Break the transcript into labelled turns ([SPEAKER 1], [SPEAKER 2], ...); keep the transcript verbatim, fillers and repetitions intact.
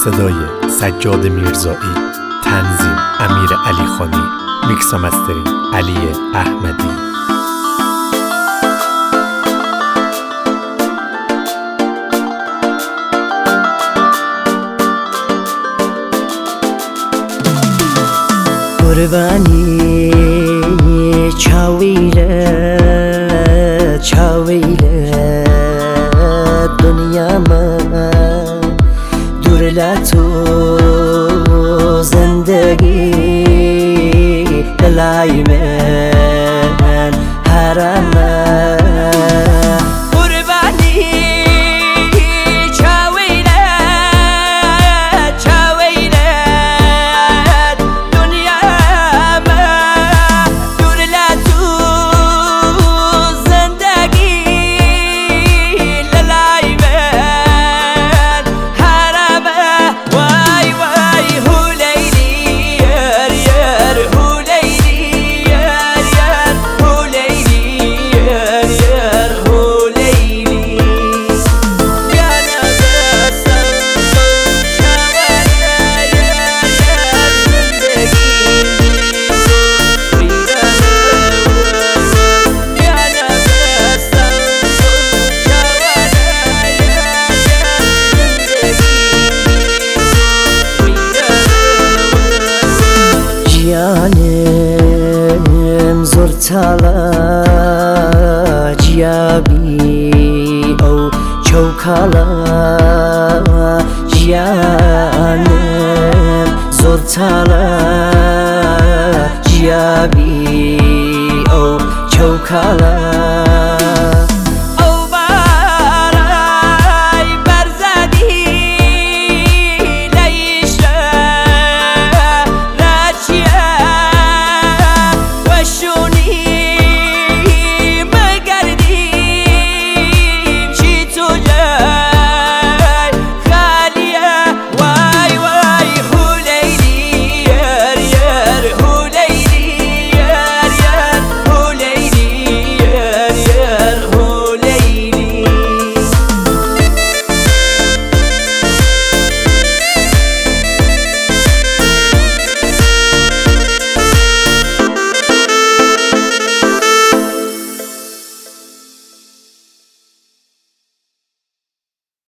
[SPEAKER 1] صدای سجاد میرزایی، تنظیم امیر علی خانی، میکس و مسترینگ علی احمدی.
[SPEAKER 2] قربانی چاویله چاویله دنیا من دور لاتو زندگی دلای من حرامه جانم زور تالا جیابی او چوکالا جانم زور تالا جیابی او چوکالا